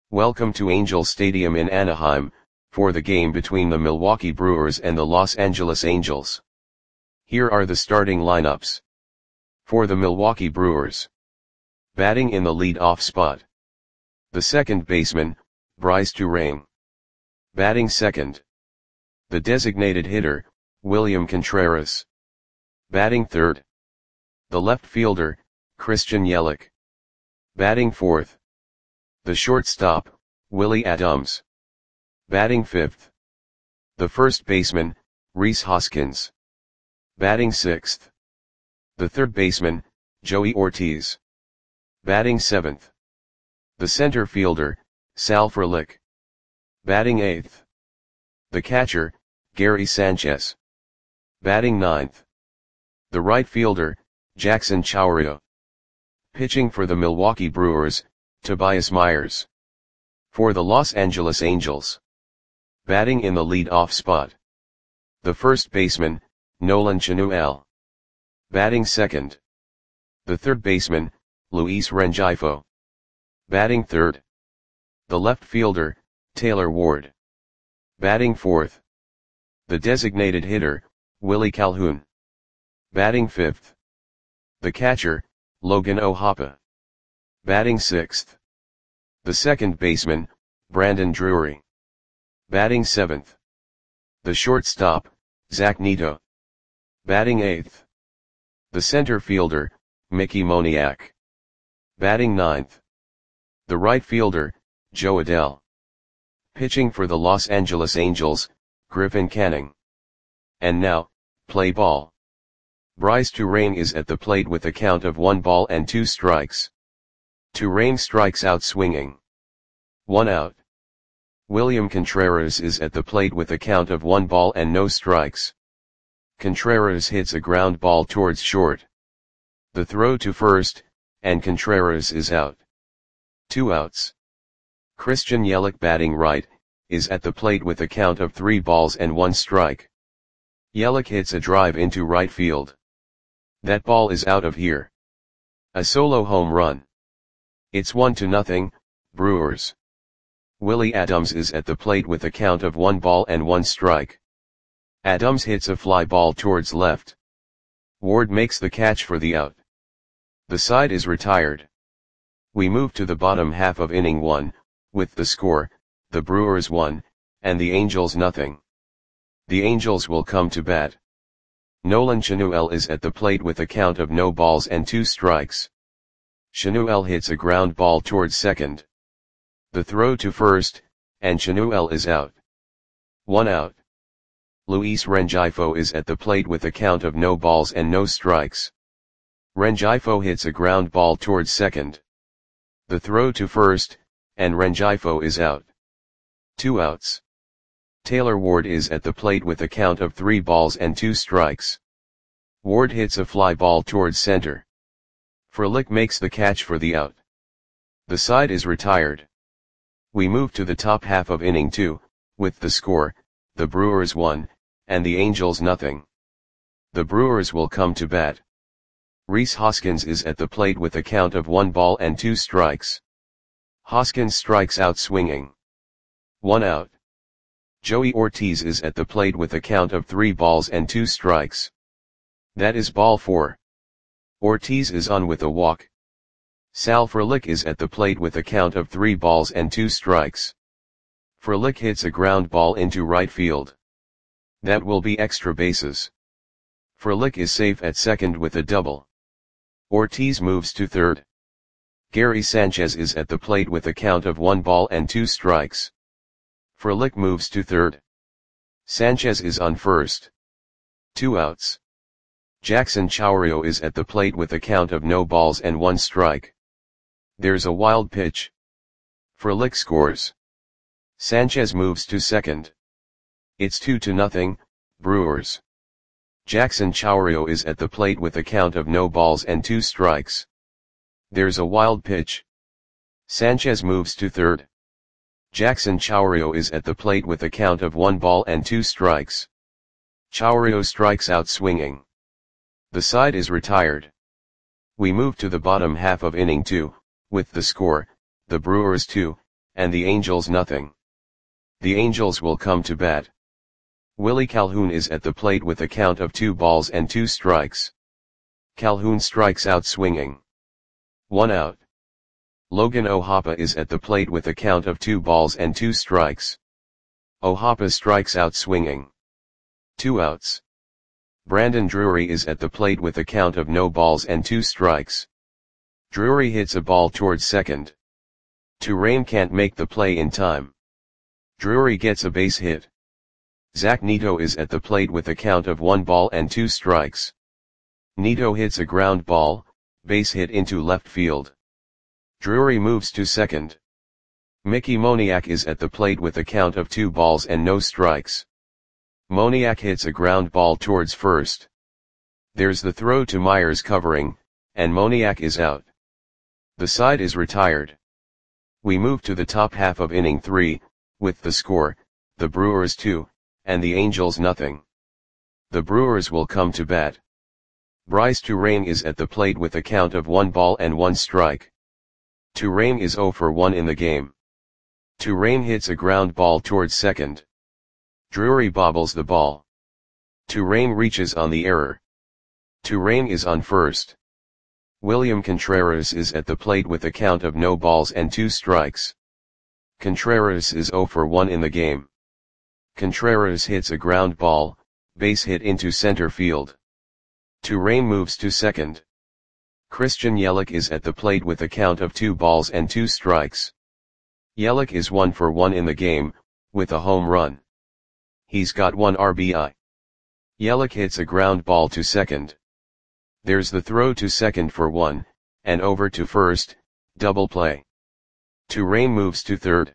Welcome to Angel Stadium in Anaheim, for the game between the Milwaukee Brewers and the Los Angeles Angels. Here are the starting lineups. For the Milwaukee Brewers. Batting in the lead-off spot. The second baseman, Brice Turang. Batting second. The designated hitter, William Contreras. Batting third. The left fielder, Christian Yelich. Batting fourth. The shortstop, Willy Adames. Batting fifth. The first baseman, Rhys Hoskins. Batting sixth. The third baseman, Joey Ortiz. Batting seventh. The center fielder, Sal Frelick. Batting eighth. The catcher, Gary Sanchez. Batting ninth. The right fielder, Jackson Chourio. Pitching for the Milwaukee Brewers, Tobias Myers. For the Los Angeles Angels. Batting in the lead-off spot. The first baseman, Nolan Arenado. Batting second. The third baseman, Luis Rengifo. Batting third. The left fielder, Taylor Ward. Batting fourth. The designated hitter, Willie Calhoun. Batting fifth. The catcher, Logan O'Hoppe. Batting sixth. The second baseman, Brandon Drury. Batting seventh. The shortstop, Zach Neto. Batting eighth. The center fielder, Mickey Moniak. Batting ninth. The right fielder, Jo Adell. Pitching for the Los Angeles Angels, Griffin Canning. And now, play ball. Brice Turang is at the plate with a count of 1 ball and 2 strikes. Turang strikes out swinging. 1 out. William Contreras is at the plate with a count of 1 ball and no strikes. Contreras hits a ground ball towards short. The throw to first, and Contreras is out. 2 outs. Christian Yelich, batting right, is at the plate with a count of 3 balls and 1 strike. Yelich hits a drive into right field. That ball is out of here. A solo home run. It's 1-0, Brewers. Willy Adames is at the plate with a count of 1 ball and 1 strike. Adames hits a fly ball towards left. Ward makes the catch for the out. The side is retired. We move to the bottom half of inning 1, with the score, the Brewers 1, and the Angels 0. The Angels will come to bat. Nolan Arenado is at the plate with a count of no balls and 2 strikes. Arenado hits a ground ball towards second. The throw to first, and Arenado is out. 1 out. Luis Rengifo is at the plate with a count of no balls and no strikes. Rengifo hits a ground ball towards second. The throw to first, and Rengifo is out. 2 outs. Taylor Ward is at the plate with a count of 3 balls and 2 strikes. Ward hits a fly ball towards center. Frelick makes the catch for the out. The side is retired. We move to the top half of inning 2, with the score, the Brewers 1, and the Angels 0. The Brewers will come to bat. Rhys Hoskins is at the plate with a count of 1 ball and 2 strikes. Hoskins strikes out swinging. 1 out. Joey Ortiz is at the plate with a count of 3 balls and 2 strikes. That is ball 4. Ortiz is on with a walk. Sal Frelick is at the plate with a count of 3 balls and 2 strikes. Frelick hits a ground ball into right field. That will be extra bases. Frelick is safe at second with a double. Ortiz moves to third. Gary Sanchez is at the plate with a count of 1 ball and 2 strikes. Frelick moves to third. Sanchez is on first. 2 outs. Jackson Chourio is at the plate with a count of no balls and 1 strike. There's a wild pitch. Frelick scores. Sanchez moves to second. It's 2-0, Brewers. Jackson Chourio is at the plate with a count of no balls and 2 strikes. There's a wild pitch. Sanchez moves to third. Jackson Chourio is at the plate with a count of 1 ball and 2 strikes. Chourio strikes out swinging. The side is retired. We move to the bottom half of inning 2, with the score, the Brewers 2, and the Angels nothing. The Angels will come to bat. Willie Calhoun is at the plate with a count of 2 balls and 2 strikes. Calhoun strikes out swinging. 1 out. Logan O'Hoppe is at the plate with a count of 2 balls and 2 strikes. O'Hoppe strikes out swinging. 2 outs. Brandon Drury is at the plate with a count of no balls and 2 strikes. Drury hits a ball towards second. Turane can't make the play in time. Drury gets a base hit. Zach Neto is at the plate with a count of 1 ball and 2 strikes. Neto hits a ground ball, base hit into left field. Drury moves to second. Mickey Moniak is at the plate with a count of 2 balls and no strikes. Moniak hits a ground ball towards first. There's the throw to Myers covering, and Moniak is out. The side is retired. We move to the top half of inning 3, with the score, the Brewers 2, and the Angels nothing. The Brewers will come to bat. Bryce Turane is at the plate with a count of 1 ball and 1 strike. Turane is 0 for 1 in the game. Turane hits a ground ball towards second. Drury bobbles the ball. Turane reaches on the error. Turane is on first. William Contreras is at the plate with a count of no balls and 2 strikes. Contreras is 0 for 1 in the game. Contreras hits a ground ball, base hit into center field. Turane moves to second. Christian Yelich is at the plate with a count of 2 balls and 2 strikes. Yelich is 1 for 1 in the game, with a home run. He's got 1 RBI. Yelich hits a ground ball to second. There's the throw to second for 1, and over to first, double play. Turane moves to third.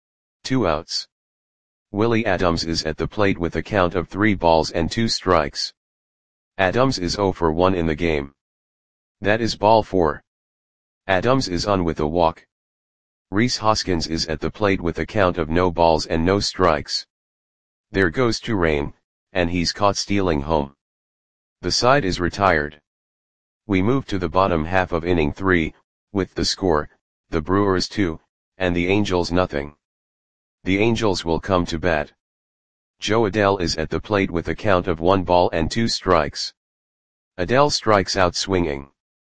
2 outs. Willie Adams is at the plate with a count of 3 balls and 2 strikes. Adams is 0 for 1 in the game. That is ball 4. Adams is on with a walk. Rhys Hoskins is at the plate with a count of no balls and no strikes. There goes Turane, and he's caught stealing home. The side is retired. We move to the bottom half of inning 3, with the score, the Brewers 2, and the Angels nothing. The Angels will come to bat. Joe Adell is at the plate with a count of 1 ball and 2 strikes. Adell strikes out swinging.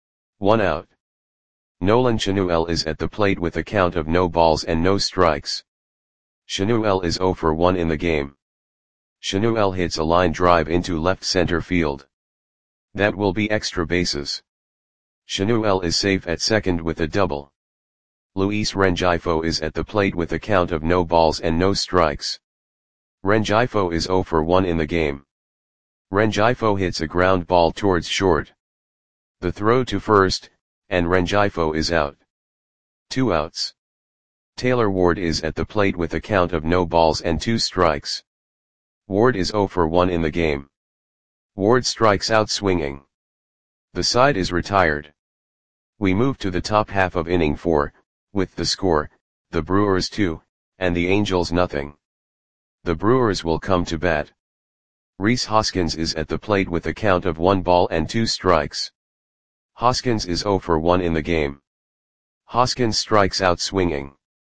1 out. Nolan Chanuel is at the plate with a count of no balls and no strikes. Chanuel is 0 for 1 in the game. Chanuel hits a line drive into left center field. That will be extra bases. Chanuel is safe at second with a double. Luis Rengifo is at the plate with a count of no balls and no strikes. Rengifo is 0 for 1 in the game. Rengifo hits a ground ball towards short. The throw to first, and Rengifo is out. 2 outs. Taylor Ward is at the plate with a count of no balls and 2 strikes. Ward is 0 for 1 in the game. Ward strikes out swinging. The side is retired. We move to the top half of inning 4, with the score, the Brewers 2, and the Angels nothing. The Brewers will come to bat. Rhys Hoskins is at the plate with a count of 1 ball and 2 strikes. Hoskins is 0 for 1 in the game. Hoskins strikes out swinging.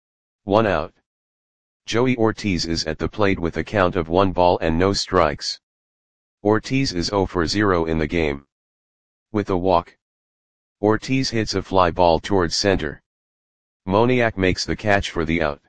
1 out. Joey Ortiz is at the plate with a count of 1 ball and no strikes. Ortiz is 0 for 0 in the game. With a walk. Ortiz hits a fly ball towards center. Moniak makes the catch for the out.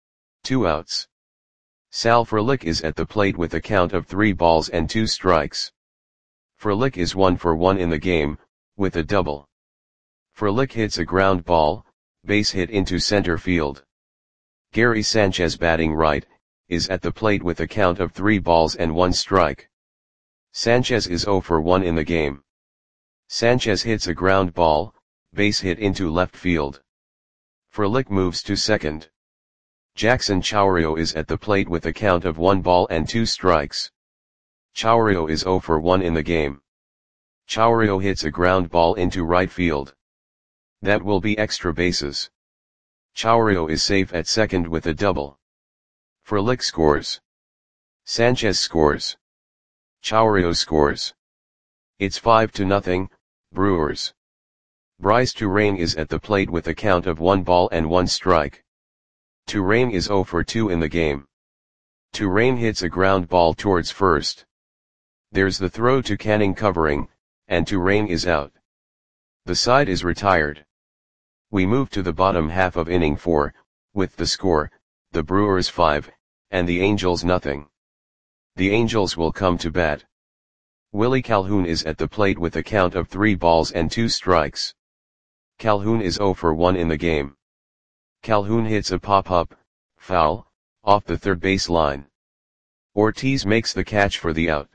2 outs. Sal Frelick is at the plate with a count of 3 balls and 2 strikes. Frelick is 1 for 1 in the game, with a double. Frelick hits a ground ball, base hit into center field. Gary Sanchez batting right, is at the plate with a count of 3 balls and 1 strike. Sanchez is 0 for 1 in the game. Sanchez hits a ground ball, base hit into left field. Frelick moves to second. Jackson Chourio is at the plate with a count of 1 ball and 2 strikes. Chourio is 0 for 1 in the game. Chourio hits a ground ball into right field. That will be extra bases. Chourio is safe at second with a double. Frelick scores. Sanchez scores. Chourio scores. It's 5-0, Brewers. Bryce Turane is at the plate with a count of 1 ball and 1 strike. Touraine is 0 for 2 in the game. Touraine hits a ground ball towards first. There's the throw to Canning covering, and Touraine is out. The side is retired. We move to the bottom half of inning 4, with the score, the Brewers 5, and the Angels nothing. The Angels will come to bat. Willie Calhoun is at the plate with a count of 3 balls and 2 strikes. Calhoun is 0 for 1 in the game. Calhoun hits a pop-up, foul, off the third base line. Ortiz makes the catch for the out.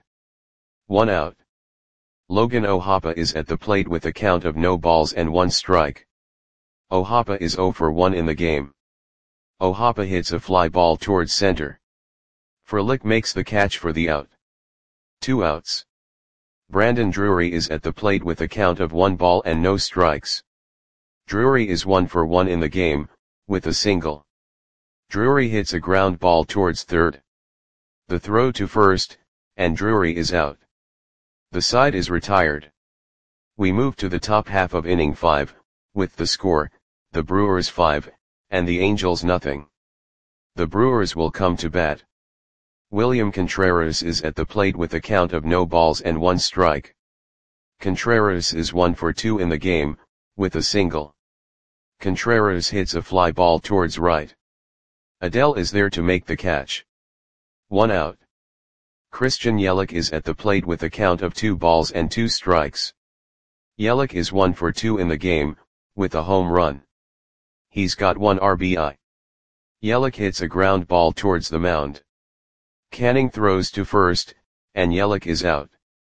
1 out. Logan O'Hoppe is at the plate with a count of no balls and 1 strike. O'Hoppe is 0 for 1 in the game. O'Hoppe hits a fly ball towards center. Frelick makes the catch for the out. 2 outs. Brandon Drury is at the plate with a count of 1 ball and no strikes. Drury is 1 for 1 in the game, with a single. Drury hits a ground ball towards third. The throw to first, and Drury is out. The side is retired. We move to the top half of inning 5, with the score, the Brewers 5, and the Angels nothing. The Brewers will come to bat. William Contreras is at the plate with a count of no balls and 1 strike. Contreras is 1 for 2 in the game, with a single. Contreras hits a fly ball towards right. Adele is there to make the catch. 1 out. Christian Yelich is at the plate with a count of 2 balls and 2 strikes. Yelich is 1 for 2 in the game, with a home run. He's got 1 RBI. Yelich hits a ground ball towards the mound. Canning throws to first, and Yelich is out.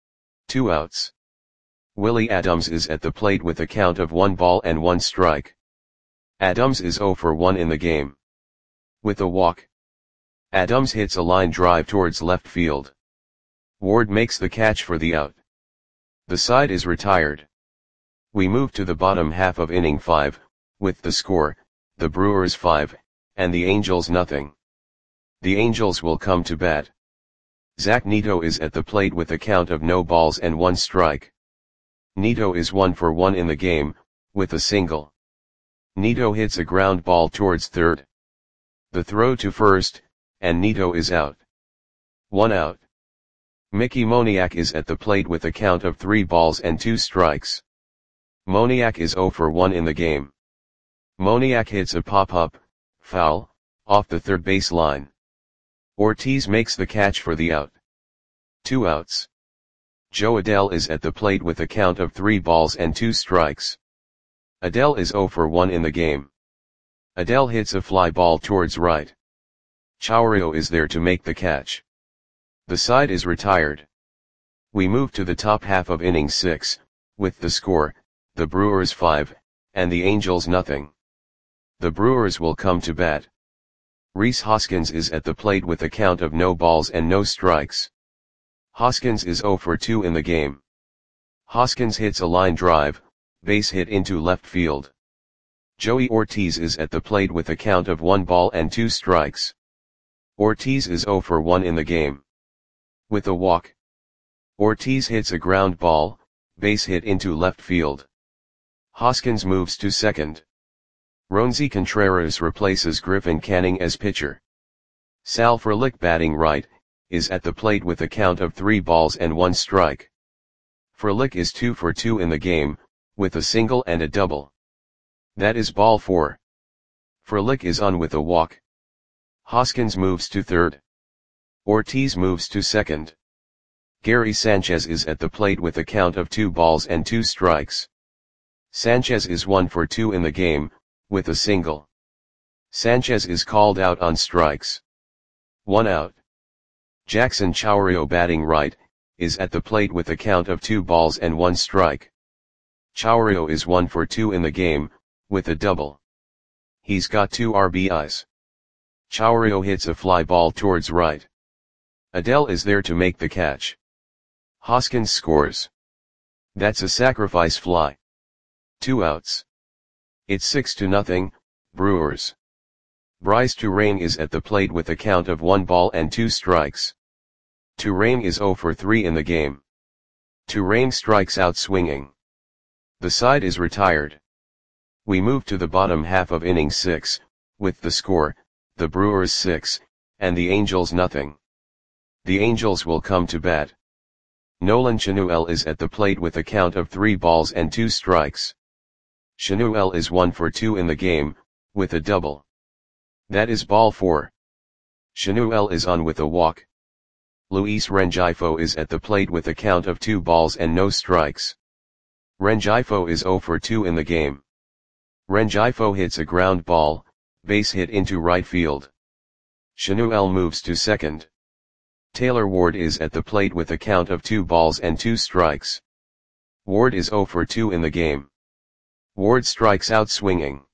2 outs. Willie Adams is at the plate with a count of 1 ball and 1 strike. Adams is 0 for 1 in the game. With a walk. Adams hits a line drive towards left field. Ward makes the catch for the out. The side is retired. We move to the bottom half of inning 5, with the score, the Brewers 5, and the Angels nothing. The Angels will come to bat. Zach Neto is at the plate with a count of no balls and 1 strike. Neto is 1 for 1 in the game, with a single. Neto hits a ground ball towards third. The throw to first, and Neto is out. 1 out. Mickey Moniak is at the plate with a count of 3 balls and 2 strikes. Moniak is 0 for 1 in the game. Moniak hits a pop-up, foul, off the third base line. Ortiz makes the catch for the out. 2 outs. Joe Adele is at the plate with a count of 3 balls and 2 strikes. Adele is 0 for 1 in the game. Adele hits a fly ball towards right. Chourio is there to make the catch. The side is retired. We move to the top half of inning 6, with the score, the Brewers 5, and the Angels nothing. The Brewers will come to bat. Rhys Hoskins is at the plate with a count of no balls and no strikes. Hoskins is 0 for 2 in the game. Hoskins hits a line drive, base hit into left field. Joey Ortiz is at the plate with a count of 1 ball and 2 strikes. Ortiz is 0 for 1 in the game. With a walk. Ortiz hits a ground ball, base hit into left field. Hoskins moves to second. Roansy Contreras replaces Griffin Canning as pitcher. Sal Frelick batting right, is at the plate with a count of 3 balls and 1 strike. Frelick is 2 for 2 in the game, with a single and a double. That is ball 4. Frelick is on with a walk. Hoskins moves to third. Ortiz moves to second. Gary Sanchez is at the plate with a count of 2 balls and 2 strikes. Sanchez is 1 for 2 in the game, with a single. Sanchez is called out on strikes. 1 out. Jackson Chourio batting right, is at the plate with a count of 2 balls and 1 strike. Chourio is 1 for 2 in the game, with a double. He's got 2 RBIs. Chourio hits a fly ball towards right. Adele is there to make the catch. Hoskins scores. That's a sacrifice fly. 2 outs. It's 6-0, Brewers. Bryce Touraine is at the plate with a count of 1 ball and 2 strikes. Touraine is 0 for 3 in the game. Touraine strikes out swinging. The side is retired. We move to the bottom half of inning 6, with the score, the Brewers 6, and the Angels nothing. The Angels will come to bat. Nolan Chanuel is at the plate with a count of 3 balls and 2 strikes. Chanuel is 1 for 2 in the game, with a double. That is ball 4. Chanuel is on with a walk. Luis Rengifo is at the plate with a count of 2 balls and no strikes. Rengifo is 0 for 2 in the game. Rengifo hits a ground ball, base hit into right field. Chanuel moves to second. Taylor Ward is at the plate with a count of 2 balls and 2 strikes. Ward is 0 for 2 in the game. Ward strikes out swinging.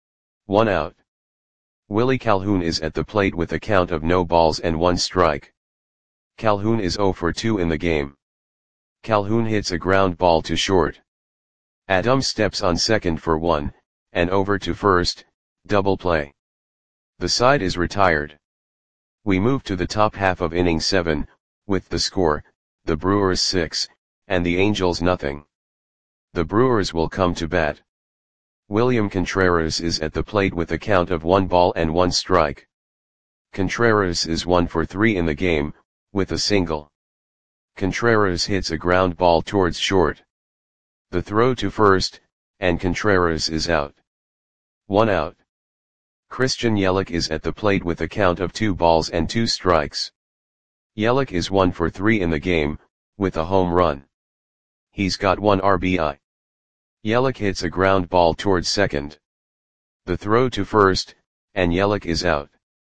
1 out. Willie Calhoun is at the plate with a count of no balls and 1 strike. Calhoun is 0 for 2 in the game. Calhoun hits a ground ball to short. Adams steps on second for 1, and over to first, double play. The side is retired. We move to the top half of inning 7, with the score, the Brewers 6, and the Angels nothing. The Brewers will come to bat. William Contreras is at the plate with a count of 1 ball and 1 strike. Contreras is 1 for 3 in the game, with a single. Contreras hits a ground ball towards short. The throw to first, and Contreras is out. 1 out. Christian Yelich is at the plate with a count of 2 balls and 2 strikes. Yelich is 1 for 3 in the game, with a home run. He's got 1 RBI. Yelich hits a ground ball towards second. The throw to first, and Yelich is out.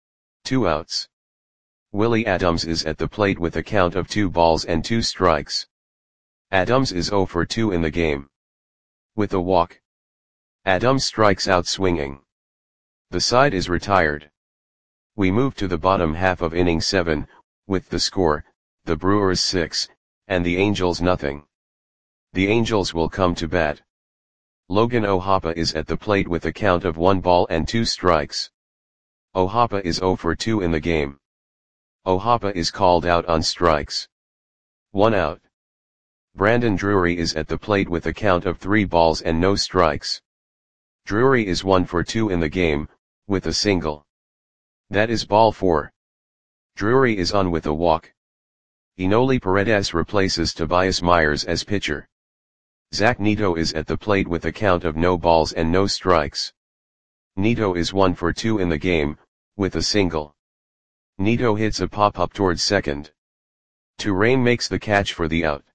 2 outs. Willie Adams is at the plate with a count of 2 balls and 2 strikes. Adams is 0 for 2 in the game. With a walk. Adams strikes out swinging. The side is retired. We move to the bottom half of inning 7, with the score, the Brewers 6, and the Angels nothing. The Angels will come to bat. Logan O'Hoppe is at the plate with a count of 1 ball and 2 strikes. O'Hoppe is 0 for 2 in the game. O'Hoppe is called out on strikes. 1 out. Brandon Drury is at the plate with a count of 3 balls and no strikes. Drury is 1 for 2 in the game, with a single. That is ball 4. Drury is on with a walk. Enoli Paredes replaces Tobias Myers as pitcher. Zach Neto is at the plate with a count of no balls and no strikes. Neto is 1 for 2 in the game, with a single. Neto hits a pop-up towards second. Turane makes the catch for the out.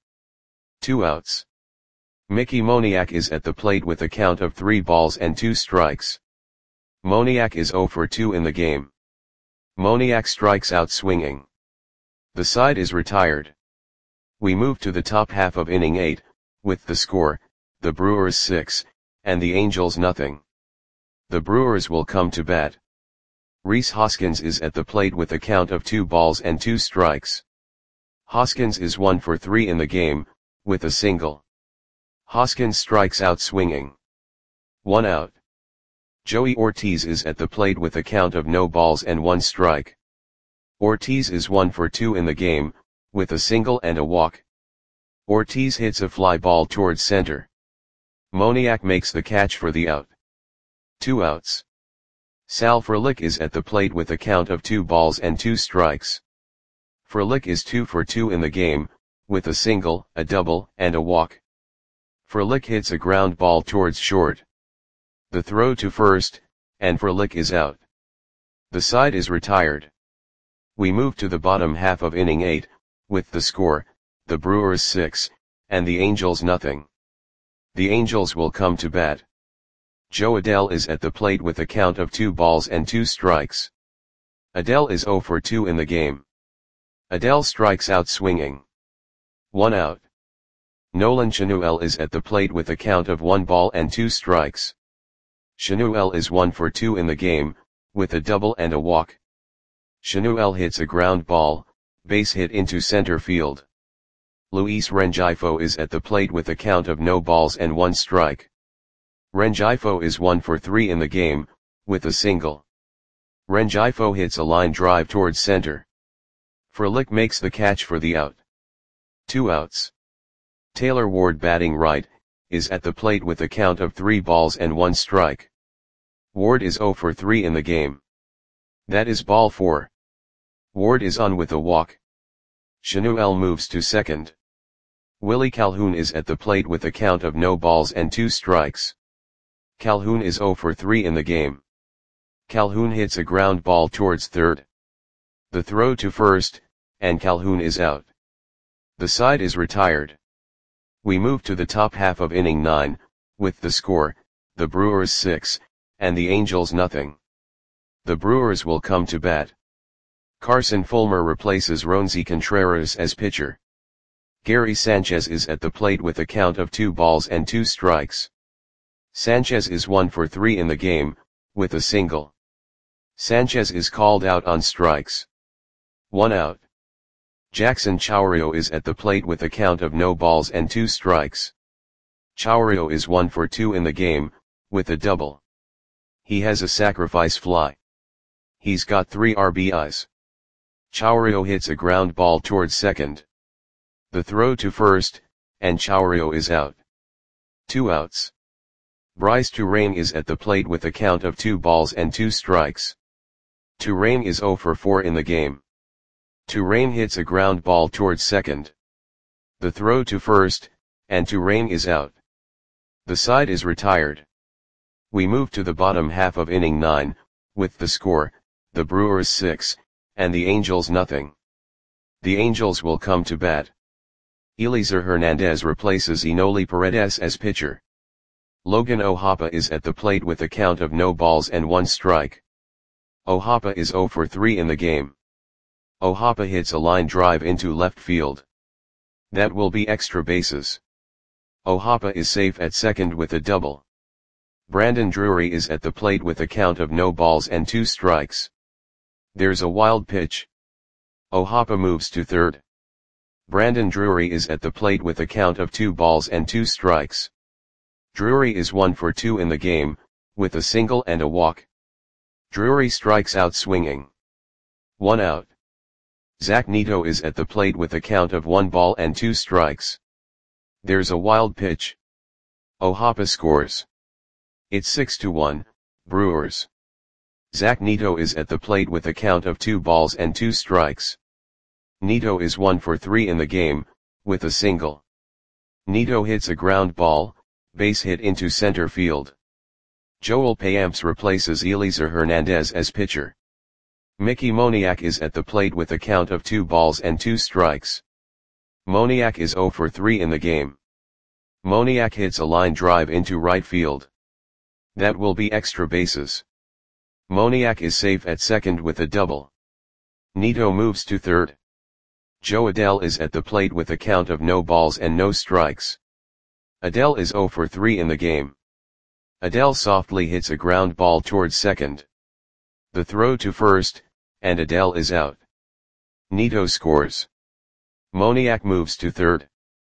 2 outs. Mickey Moniak is at the plate with a count of 3 balls and 2 strikes. Moniak is 0 for 2 in the game. Moniak strikes out swinging. The side is retired. We move to the top half of inning 8, with the score, the Brewers 6, and the Angels nothing. The Brewers will come to bat. Rhys Hoskins is at the plate with a count of 2 balls and 2 strikes. Hoskins is 1 for 3 in the game, with a single. Hoskins strikes out swinging. 1 out. Joey Ortiz is at the plate with a count of no balls and 1 strike. Ortiz is 1 for 2 in the game, with a single and a walk. Ortiz hits a fly ball towards center. Moniak makes the catch for the out. 2 outs. Sal Frelick is at the plate with a count of 2 balls and 2 strikes. Frelick is 2 for 2 in the game, with a single, a double, and a walk. Frelick hits a ground ball towards short. The throw to first, and Frelick is out. The side is retired. We move to the bottom half of inning 8, with the score, the Brewers 6, and the Angels nothing. The Angels will come to bat. Joe Adell is at the plate with a count of 2 balls and 2 strikes. Adell is 0 for 2 in the game. Adell strikes out swinging. 1 out. Nolan Chanuel is at the plate with a count of 1 ball and 2 strikes. Chanuel is 1 for 2 in the game, with a double and a walk. Chanuel hits a ground ball, base hit into center field. Luis Rengifo is at the plate with a count of no balls and 1 strike. Rengifo is 1 for 3 in the game, with a single. Rengifo hits a line drive towards center. Frelick makes the catch for the out. 2 outs. Taylor Ward batting right, is at the plate with a count of 3 balls and 1 strike. Ward is 0 for 3 in the game. That is ball 4. Ward is on with a walk. Shanuel moves to second. Willie Calhoun is at the plate with a count of no balls and 2 strikes. Calhoun is 0 for 3 in the game. Calhoun hits a ground ball towards third. The throw to first, and Calhoun is out. The side is retired. We move to the top half of inning 9, with the score, the Brewers 6, and the Angels nothing. The Brewers will come to bat. Carson Fulmer replaces Roansy Contreras as pitcher. Gary Sanchez is at the plate with a count of 2 balls and 2 strikes. Sanchez is 1 for 3 in the game, with a single. Sanchez is called out on strikes. 1 out. Jackson Chourio is at the plate with a count of no balls and 2 strikes. Chourio is 1 for 2 in the game, with a double. He has a sacrifice fly. He's got 3 RBIs. Chourio hits a ground ball towards second. The throw to first, and Chourio is out. 2 outs. Bryce Turang is at the plate with a count of 2 balls and 2 strikes. Turang is 0 for 4 in the game. Turang hits a ground ball towards second. The throw to first, and Turang is out. The side is retired. We move to the bottom half of inning 9, with the score, the Brewers 6, and the Angels nothing. The Angels will come to bat. Eliezer Hernandez replaces Enoli Paredes as pitcher. Logan O'Hoppe is at the plate with a count of no balls and 1 strike. O'Hoppe is 0 for 3 in the game. O'Hoppe hits a line drive into left field. That will be extra bases. O'Hoppe is safe at second with a double. Brandon Drury is at the plate with a count of no balls and 2 strikes. There's a wild pitch. O'Hoppe moves to third. Brandon Drury is at the plate with a count of 2 balls and 2 strikes. Drury is 1 for 2 in the game, with a single and a walk. Drury strikes out swinging. 1 out. Zach Neto is at the plate with a count of 1 ball and 2 strikes. There's a wild pitch. O'Hoppe scores. It's 6-1, Brewers. Zach Neto is at the plate with a count of 2 balls and 2 strikes. Neto is 1 for 3 in the game, with a single. Neto hits a ground ball, base hit into center field. Joel Payamps replaces Eliezer Hernandez as pitcher. Mickey Moniak is at the plate with a count of 2 balls and 2 strikes. Moniak is 0 for 3 in the game. Moniak hits a line drive into right field. That will be extra bases. Moniak is safe at second with a double. Neto moves to third. Joe Adell is at the plate with a count of no balls and no strikes. Adell is 0 for 3 in the game. Adell softly hits a ground ball towards second. The throw to first, and Adell is out. Neto scores. Moniak moves to third.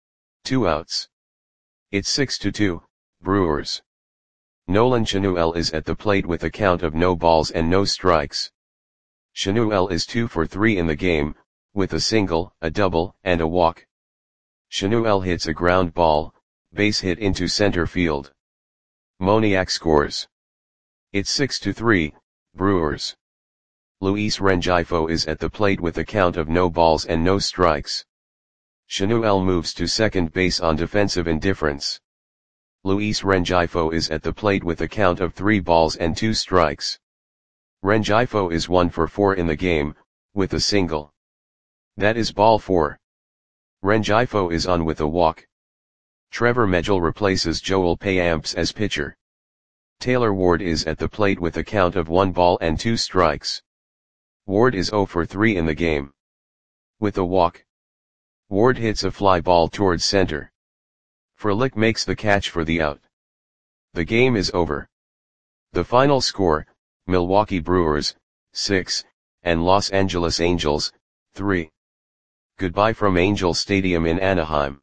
2 outs. It's 6-2, Brewers. Nolan Shanuel is at the plate with a count of no balls and no strikes. Shanuel is 2 for 3 in the game, with a single, a double, and a walk. Shanuel hits a ground ball, base hit into center field. Moniak scores. It's 6-3, Brewers. Luis Rengifo is at the plate with a count of no balls and no strikes. Shanuel moves to second base on defensive indifference. Luis Rengifo is at the plate with a count of 3 balls and 2 strikes. Rengifo is 1 for 4 in the game, with a single. That is ball 4. Rengifo is on with a walk. Trevor Megill replaces Joel Payamps as pitcher. Taylor Ward is at the plate with a count of 1 ball and 2 strikes. Ward is 0 for 3 in the game. With a walk. Ward hits a fly ball towards center. Frelick makes the catch for the out. The game is over. The final score, Milwaukee Brewers, 6, and Los Angeles Angels, 3. Goodbye from Angel Stadium in Anaheim.